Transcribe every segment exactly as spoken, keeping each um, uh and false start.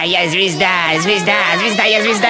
я звезда, звезда, звезда, я звезда.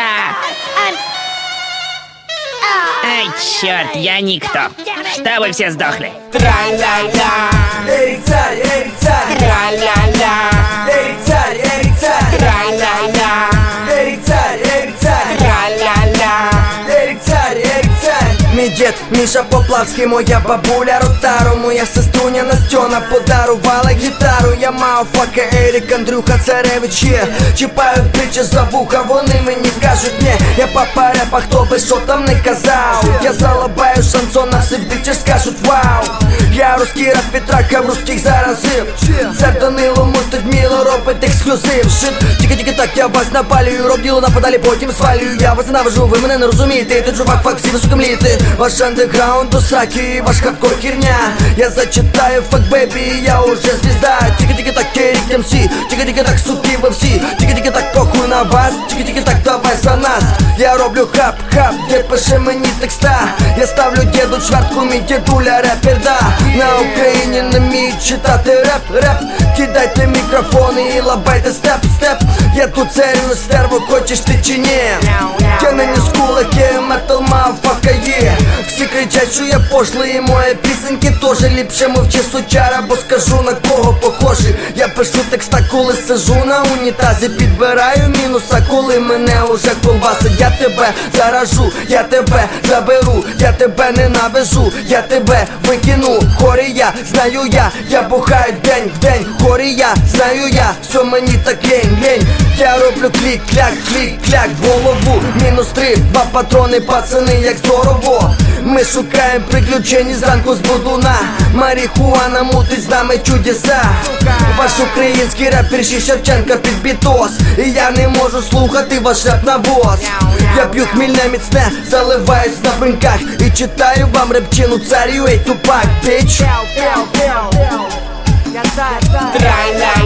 Ай, черт, я никто. Чтобы все сдохли. Тра-ля-ля, Эрик Царь, Эрик Царь. Тра-ля-ля, Эрик Царь, Эрик Царь. Тра-ля-ля, Эрик Царь, Эрик Царь. Тра-ля-ля, Эрик Царь, Эрик Царь. Мій дід Міша Поплавський, моя бабуля Ротару, моя сеструня Настьона подарувала гітару. Я мав фака Ерік, Андрюха Царевич є. Чіпають бичі за вуха, вони мені кажуть ні. Я папа репа, хто би що там не казав. Я залабаю шансон, на всі бичі скажуть вау. Я русський рап підтракав, русських заразив. Це Данило мустить міло, робить ексклюзив. Шит, тільки-тільки так, я вас напалюю. Роб діло нападалі, потім свалюю. Я вас ненавижу, ви мене не розумієте. Ти чувак, фак, всі ви сука млієте. Ваш андеграунд до сраки, ваш хардкор херня. Я зачитаю фак бебі, я уже звезда. Тільки-тільки так, Ерік ем сі. Тільки-тільки так, суки ви всі. Тільки-тільки так, похуй на вас. Тільки-тільки так, давай за нас. Я роблю хап-хап, дід пише мені текста. Я ставлю діду чвертку, мій дідуля репер, да. На Україні не вміють читати реп, реп. Кидайте мікрофони і лабайте степ-степ. Я тут серію стерво, хочеш ти чи ні? Я нині з кулаки, метал мафака є. Всі кричать, що я пошлий, і мої пісеньки теж. Ліпше мовчи, сучара, бо скажу на кого похожий. Я пишу текста, коли сижу на унітазі. Підбираю мінуса, коли мене уже колбасить. Я тебе заражу, я тебе заберу. Я тебе ненавижу, я тебе викину. Хорі я, знаю я, я бухаю день в день. Хорі я, знаю я, все мені так лень, лень. Я роблю клік-кляк, клік-кляк в голову. Мінус три, два патрони, пацани, як здорово. Ми шукаємо приключень зранку з будуна. Марихуана мутить з нами чудеса. Ваш український репер Шевченка під бітос. І я не можу слухати ваш реп на воз. Я п'ю хмільне міцне, заливаюсь на бринках. І читаю вам репчину царю, ей тупак, біч. Тра-ля-ля.